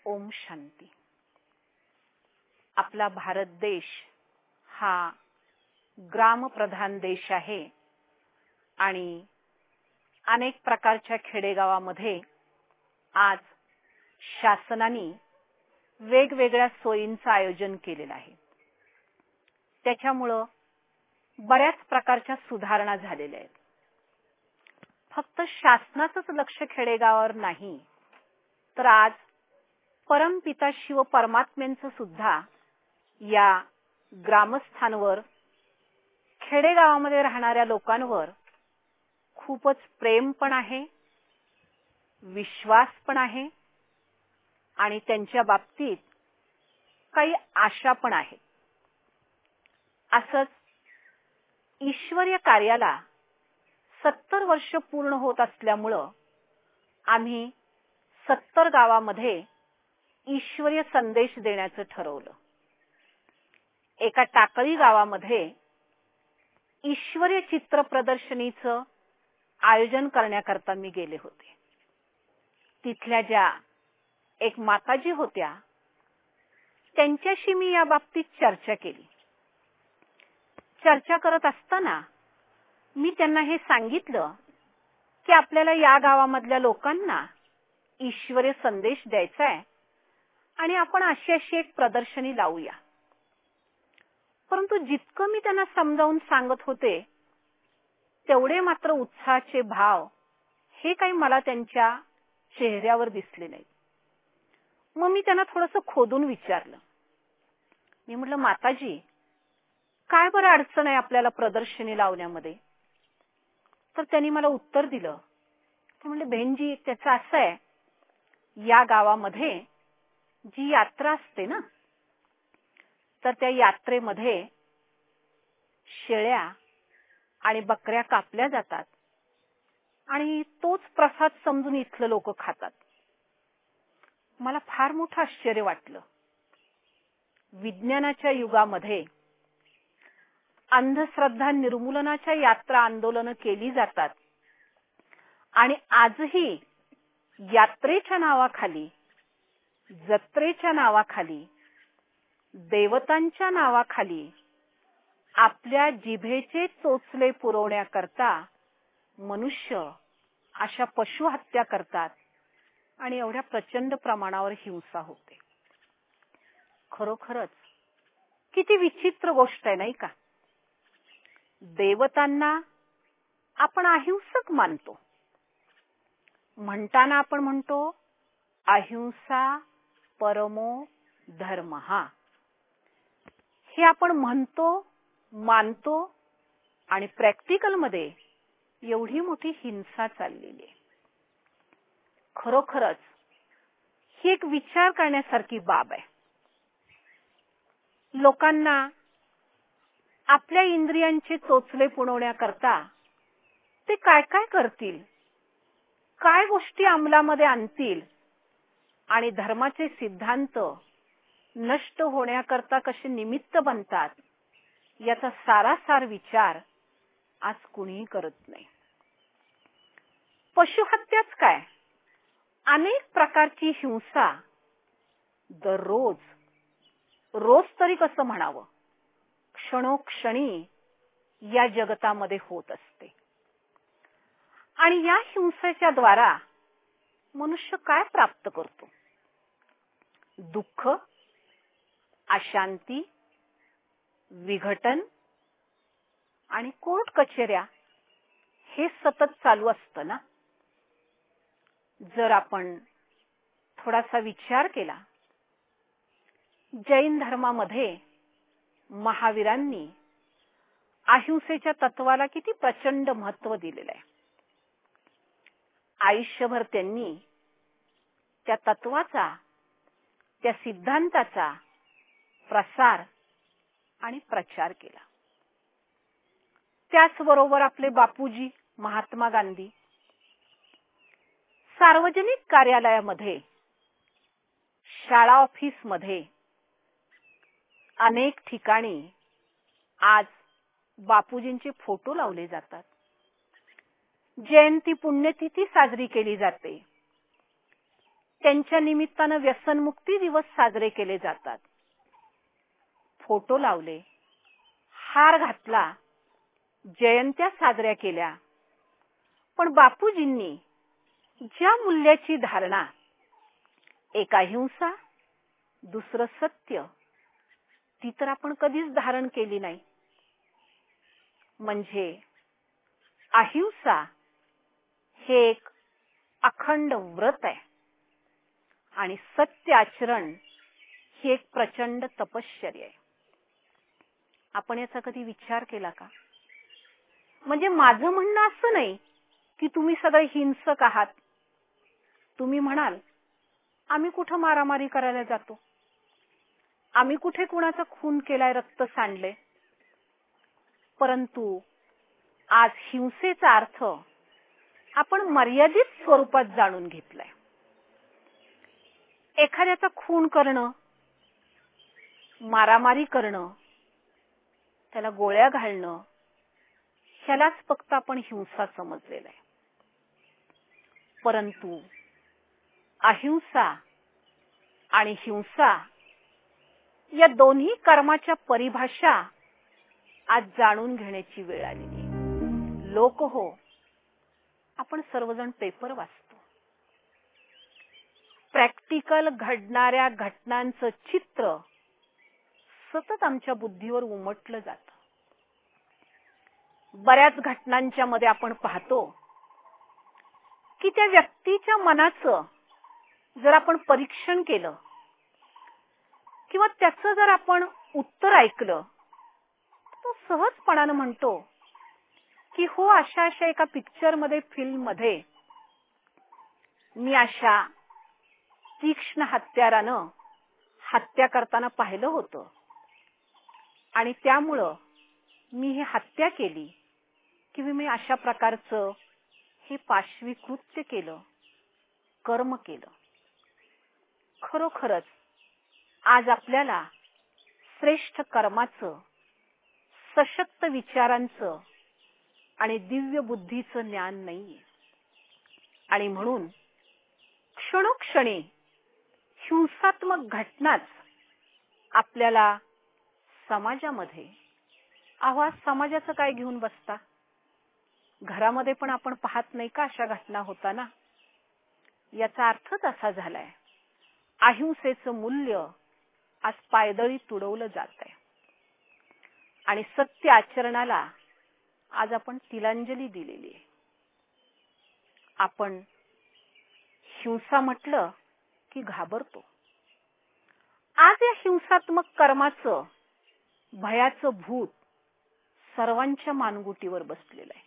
ओम शांती. आपला भारत देश हा ग्रामप्रधान देश आहे आणि अनेक प्रकारच्या खेडेगावामध्ये आज शासनाने वेगवेगळ्या सोयींचं आयोजन केलेलं आहे. त्याच्यामुळं बऱ्याच प्रकारच्या सुधारणा झालेल्या आहेत. फक्त शासनाचंच लक्ष खेडेगावावर नाही, तर आज परमपिता शिव परमात्म्यांचं सुद्धा या ग्रामस्थांवर, खेडेगावामध्ये राहणाऱ्या लोकांवर खूपच प्रेम पण आहे, विश्वास पण आहे आणि त्यांच्या बाबतीत काही आशा पण आहे. असंच ईश्वरीय कार्याला 70 वर्ष पूर्ण होत असल्यामुळं आम्ही 70 गावामध्ये ईश्वरीय संदेश देण्याचं ठरवलं. एका टाकळी गावामध्ये ईश्वरीय चित्र प्रदर्शनीचं आयोजन करण्याकरता मी गेले होते. तिथल्या ज्या एक माताजी होत्या, त्यांच्याशी मी या बाबतीत चर्चा केली. चर्चा करत असताना मी त्यांना हे सांगितलं की आपल्याला या गावामधल्या लोकांना ईश्वरीय संदेश द्यायचा आहे आणि आपण अशी एक प्रदर्शनी लावूया. परंतु जितकं मी त्यांना समजावून सांगत होते, तेवढे मात्र उत्साहाचे भाव हे काही मला त्यांच्या चेहऱ्यावर दिसले नाहीत. मग मी त्यांना थोडंसं खोदून विचारलं. मी म्हटलं, माताजी, काय बरं अडचण आहे आपल्याला प्रदर्शनी लावण्यामध्ये? तर त्यांनी मला उत्तर दिलं. ते म्हणले, बहिणजी, त्याचं असं आहे, या गावामध्ये जी यात्रा असते ना, तर त्या यात्रेमध्ये शेळ्या आणि बकऱ्या कापल्या जातात आणि तोच प्रसाद समजून इथले लोक खातात. मला फार मोठं आश्चर्य वाटलं. विज्ञानाच्या युगामध्ये अंधश्रद्धा निर्मूलनाच्या यात्रा आंदोलन केली जातात आणि आजही यात्रेच्या नावाखाली, जत्रेच्या नावाखाली, देवतांच्या नावाखाली आपल्या जिभेचे चोचले पुरवण्याकरता मनुष्य अशा पशुहत्या करतात आणि एवढ्या प्रचंड प्रमाणावर हिंसा होते. खरोखरच किती विचित्र गोष्ट आहे, नाही का? देवतांना आपण अहिंसक मानतो. म्हणताना आपण म्हणतो, अहिंसा परमो धर्मः. हे आपण म्हणतो, मानतो आणि प्रॅक्टिकलमध्ये एवढी मोठी हिंसा चाललेली आहे. खरोखरच ही एक विचार करण्यासारखी बाब आहे. लोकांना आपल्या इंद्रियांचे चोचले पुरवण्याकरता ते काय काय करतील, काय गोष्टी अंमलामध्ये आणतील आणि धर्माचे सिद्धांत नष्ट होण्याकरता कसे निमित्त बनतात, याचा सारासार विचार आज कुणीही करत नाही. पशुहत्याच काय, अनेक प्रकारची हिंसा दररोज, रोज तरी कसं म्हणावं, क्षणोक्षणी या जगतामध्ये होत असते. आणि या हिंसेच्या द्वारा मनुष्य काय प्राप्त करतो? दुःख, अशांती, विघटन आणि कोर्ट कचेऱ्या हे सतत चालू असतं ना. जर आपण थोडासा विचार केला, जैन धर्मामध्ये महावीरांनी अहिंसेच्या तत्वाला किती प्रचंड महत्त्व दिलेलं आहे. आयुष्यभर त्यांनी त्या तत्वाचा, त्या सिद्धांताचा प्रसार आणि प्रचार केला. त्याचबरोबर आपले बापूजी महात्मा गांधी सार्वजनिक कार्यालयामध्ये, शाळा ऑफिसमध्ये, अनेक ठिकाणी आज बापूजींचे फोटो लावले जातात. जयंती, पुण्यतिथी साजरी केली जाते. त्यांच्या निमित्तानं व्यसनमुक्ती दिवस साजरे केले जातात. फोटो लावले, हार घातला, जयंत्या साजऱ्या केल्या. पण बापूजींनी ज्या मूल्याची धारणा, एक अहिंसा, दुसरं सत्य, ती तर आपण कधीच धारण केली नाही. म्हणजे अहिंसा हे एक अखंड व्रत आहे आणि सत्य आचरण ही एक प्रचंड तपश्चर्या आहे. आपण याचा कधी विचार केला का? म्हणजे माझं म्हणणं असं नाही की तुम्ही सगळे हिंसक आहात. तुम्ही म्हणाल, आम्ही कुठं मारामारी करायला जातो, आम्ही कुठे कुणाचा खून केलाय, रक्त सांडले. परंतु आज हिंसेचा अर्थ आपण मर्यादित स्वरूपात जाणून घेतलाय. एखाद्याचा खून करणं, मारामारी करणं, त्याला गोळ्या घालणं, ह्यालाच फक्त आपण हिंसा समजलेला आहे. परंतु अहिंसा आणि हिंसा या दोन्ही कर्माच्या परिभाषा आज जाणून घेण्याची वेळ आलेली आहे. लोक हो, आपण सर्वजण पेपर वाचतो. प्रॅक्टिकल घडणाऱ्या घटनांचं चित्र सतत आमच्या बुद्धीवर उमटलं जातं. बऱ्याच घटनांच्या मध्ये आपण पाहतो की त्या व्यक्तीच्या मनाचं जर आपण परीक्षण केलं किंवा त्याचं जर आपण उत्तर ऐकलं, तो सहजपणानं म्हणतो की हो, अशा अशा एका पिक्चर मध्ये, फिल्म मध्ये मी अशा तीक्ष्ण हत्यारानं हत्या करताना पाहिलं होतं आणि त्यामुळं मी ही हत्या केली किंवा मी अशा प्रकारचं हे पाशवी कृत्य केलं, कर्म केलं. खरोखरच आज आपल्याला श्रेष्ठ कर्माचं, सशक्त विचारांचं आणि दिव्य बुद्धीचं ज्ञान नाहीये. आणि म्हणून क्षणोक्षणी हिंसात्मक घटनाच आपल्याला समाजामध्ये, आवाज समाजाचं काय घेऊन बसता, घरामध्ये पण आपण पाहत नाही का अशा घटना होताना? याचा अर्थच असा झालाय, अहिंसेचं मूल्य आज पायदळी तुडवलं जात आहे आणि सत्य आचरणाला आज आपण तिलांजली दिलेली आहे. आपण हिंसा म्हटलं की घाबरतो. आज या हिंसात्मक कर्माचं, भयाचं भूत सर्वांच्या मानगुटीवर बसलेलं आहे.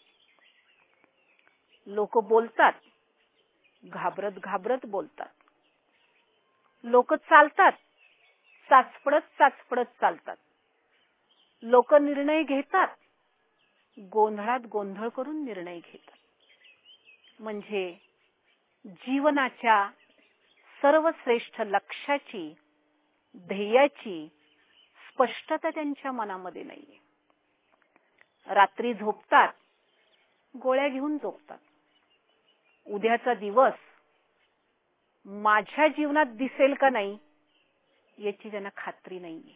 लोक बोलतात, घाबरत घाबरत बोलतात. लोक चालतात, चाचपडत चालतात. लोक निर्णय घेतात, गोंधळात गोंधळ करून निर्णय घेतात. म्हणजे जीवनाच्या सर्वश्रेष्ठ लक्ष्याची, ध्येयाची स्पष्टता त्यांच्या मनामध्ये नाहीये. रात्री झोपतात, गोळ्या घेऊन झोपतात. उद्याचा दिवस माझ्या जीवनात दिसेल का नाही याची त्यांना खात्री नाहीये.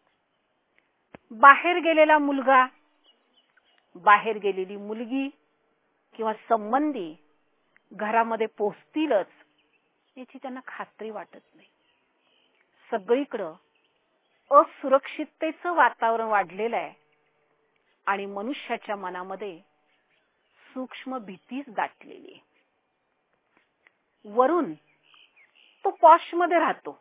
बाहेर गेलेला मुलगा, बाहेर गेलेली मुलगी किंवा संबंधी घरामध्ये पोहोचतीलच याची त्यांना खात्री वाटत नाही. सगळीकडं असुरक्षिततेचं वातावरण वाढलेलं आहे आणि मनुष्याच्या मनामध्ये सूक्ष्म भीतीच दाटलेली आहे. वरून तो पॉशमध्ये राहतो,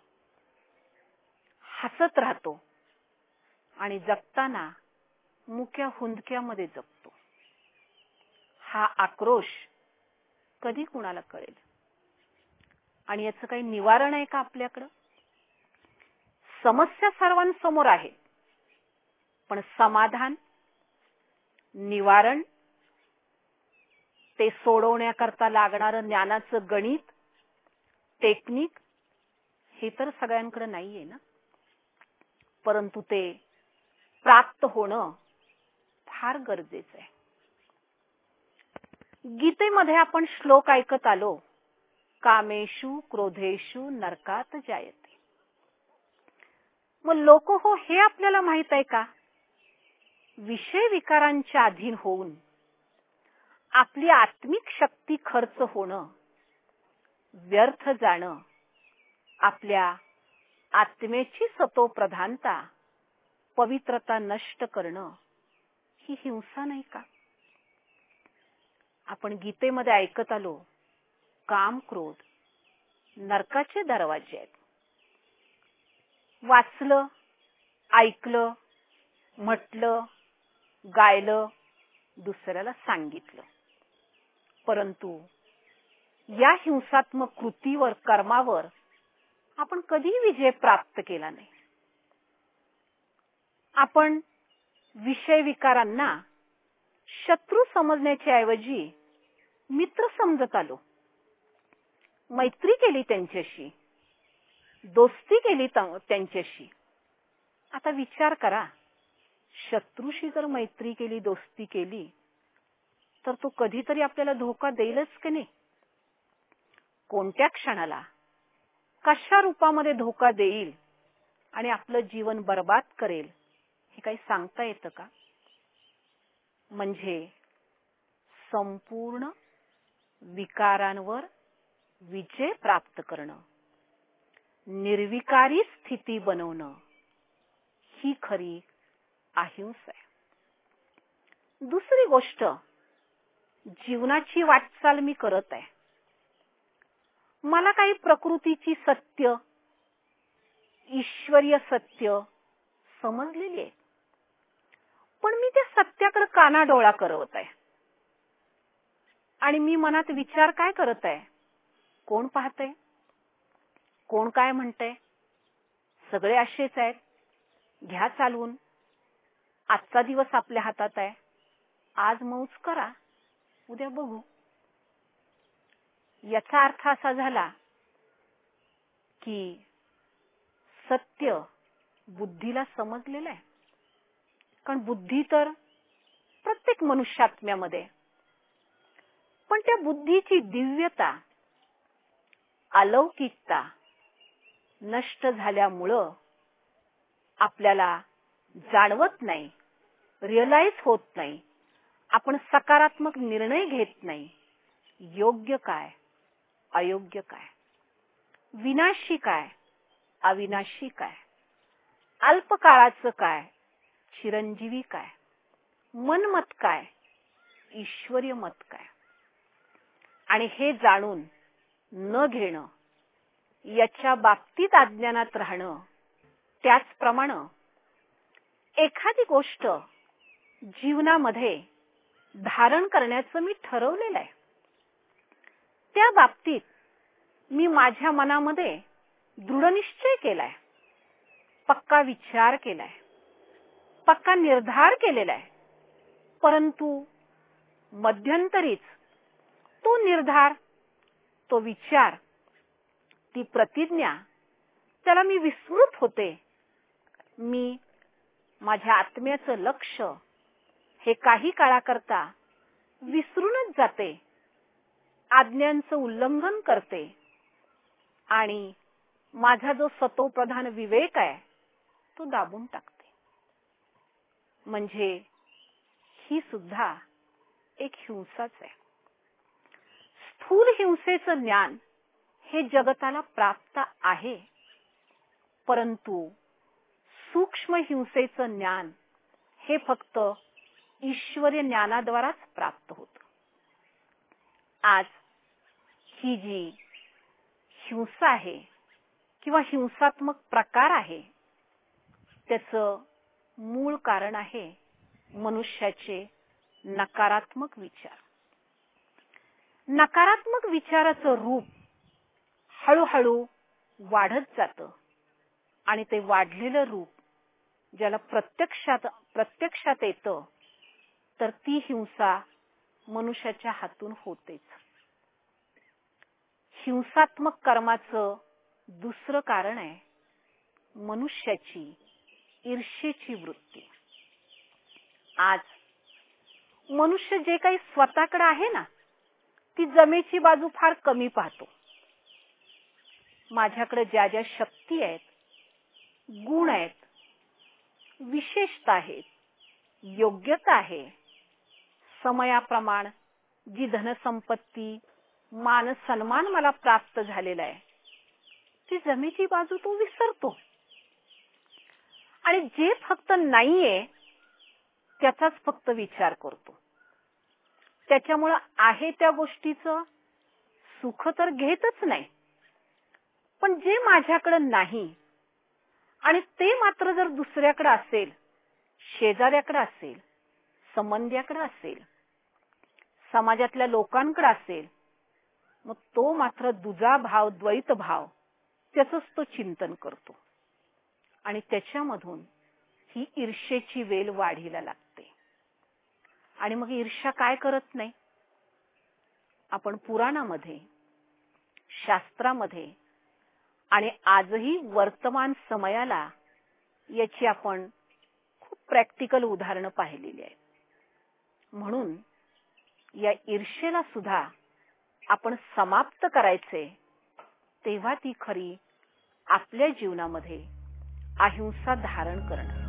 हसत राहतो आणि जगताना मुक्या हुंदक्यामध्ये जगतो. हा आक्रोश कधी कुणाला कळेल? आणि याचं काही निवारण आहे का आपल्याकडं? समस्या सर्वांसमोर आहे, पण समाधान, निवारण, ते सोडवण्याकरता लागणारं ज्ञानाचं गणित, टेक्निक हे तर सगळ्यांकडे नाहीये ना. परंतु ते प्राप्त होणं फार गरजेचं आहे. गीतेमध्ये आपण श्लोक ऐकत आलो, कामेषु क्रोधेषु नरकात जायते. मग लोक हो हे आपल्याला माहित आहे का? विषय विकारांच्या अधीन होऊन आपली आत्मिक शक्ती खर्च होणं, व्यर्थ जाणं, आपल्या आत्मेची सतोप्रधानता, पवित्रता नष्ट करणं ही हिंसा नाही का? आपण गीतेमध्ये ऐकत आलो, काम क्रोध नरकाचे दरवाजे आहेत. वाचलं, ऐकलं, म्हटलं, गायलं, दुसऱ्याला सांगितलं, परंतु या हिंसात्मक कृतीवर, कर्मावर आपण कधी विजय प्राप्त केला नाही. आपण विषय विकारांना शत्रू समजण्याच्या ऐवजी मित्र समजत आलो. मैत्री केली त्यांच्याशी, दोस्ती केली त्यांच्याशी. आता विचार करा, शत्रूशी जर मैत्री केली, दोस्ती केली, तर तो कधीतरी आपल्याला धोका देईलच की नाही? कोणत्या क्षणाला, कशा रूपामध्ये धोका देईल आणि आपलं जीवन बर्बाद करेल हे काही सांगता येतं का? म्हणजे संपूर्ण विकारांवर विजय प्राप्त करणं, निर्विकारी स्थिती बनवणं ही खरी अहिंसा आहे. दुसरी गोष्ट, जीवनाची वाटचाल मी करत आहे. मला काही प्रकृतीची सत्य, ईश्वरीय सत्य समजलेली आहे, पण मी त्या सत्याकडे कानाडोळा करत आहे. आणि मी मनात विचार काय करत आहे? कोण पाहतंय? कोण काय म्हणतंय? सगळे असेच आहेत, घ्या चालवून. आजचा दिवस आपल्या हातात आहे, आज मौज करा, उद्या बघू. याचा अर्थ असा झाला की सत्य बुद्धीला समजलेलं आहे. कारण बुद्धी तर प्रत्येक मनुष्यात्म्यामध्ये, पण त्या बुद्धीची दिव्यता, अलौकिकता नष्ट झाल्यामुळं आपल्याला जाणवत नाही, रिअलाइज होत नाही. आपण सकारात्मक निर्णय घेत नाही. योग्य काय, अयोग्य काय, विनाशी काय, अविनाशी काय, अल्पकाळाचं काय, चिरंजीवी काय, मनमत काय, ईश्वरीय मत काय. आणि हे जाणून न घेणं, याच्या बाबतीत अज्ञानात राहणं. त्याचप्रमाणे एखादी गोष्ट जीवनामध्ये धारण करण्याचं मी ठरवलेलं आहे, त्या बाबतीत मी माझ्या मनामध्ये दृढनिश्चय केलाय, पक्का विचार केलाय, पक्का निर्धार केलेला आहे. परंतु मध्यंतरीच तो निर्धार, तो विचार, ती प्रतिज्ञा, त्याला मी विस्मृत होते. मी माझ्या आत्म्याचं लक्ष हे काही काळाकरता विसरूनच जाते, आज्ञांचं उल्लंघन करते आणि माझा जो सतोप्रधान विवेक आहे तो दाबून टाकते. म्हणजे ही सुद्धा एक हिंसाच आहे. स्थूल हिंसेचं ज्ञान हे जगताला प्राप्त आहे, परंतु सूक्ष्म हिंसेचं ज्ञान हे फक्त ईश्वरीय ज्ञानाद्वाराच प्राप्त होतं. आज ही जी हिंसा आहे किंवा हिंसात्मक प्रकार आहे, त्याचं मूळ कारण आहे मनुष्याचे नकारात्मक विचार. नकारात्मक विचाराचं रूप हळूहळू वाढत जातं आणि ते वाढलेलं रूप ज्याला प्रत्यक्षात येतं, तर ती हिंसा मनुष्याच्या हातून होतेच. हिंसात्मक कर्माचं दुसरं कारण आहे मनुष्याची ईर्ष्येची वृत्ती. आज मनुष्य जे काही स्वतःकडे आहे ना, ती जमेची बाजू फार कमी पाहतो. माझ्याकडे ज्या ज्या शक्ती आहेत, गुण आहेत, विशेषता आहेत, योग्यता आहे, समयाप्रमाणे जी धनसंपत्ती, मान सन्मान मला प्राप्त झालेला आहे, ती जमेची बाजू तो विसरतो आणि जे फक्त नाहीये त्याचाच फक्त विचार करतो. त्याच्यामुळे आहे त्या गोष्टीचं सुख तर घेतच नाही, पण जे माझ्याकडे नाही आणि ते मात्र जर दुसऱ्याकडे असेल, शेजाऱ्याकडे असेल, संबंध्याकडे असेल, समाजातल्या लोकांकडे असेल, मग तो मात्र दुजा भाव, द्वैत भाव त्याचंच तो चिंतन करतो आणि त्याच्यामधून ही ईर्ष्येची वेल वाढीला लागते. आणि मग ईर्ष्या काय करत नाही? आपण पुराणामध्ये, शास्त्रामध्ये आणि आजही वर्तमान समयाला याची आपण खूप प्रॅक्टिकल उदाहरणं पाहिलेली आहेत. म्हणून या ईर्ष्येला सुद्धा आपण समाप्त करायचे, तेव्हा ती खरी आपल्या जीवनामध्ये अहिंसा धारण करणं.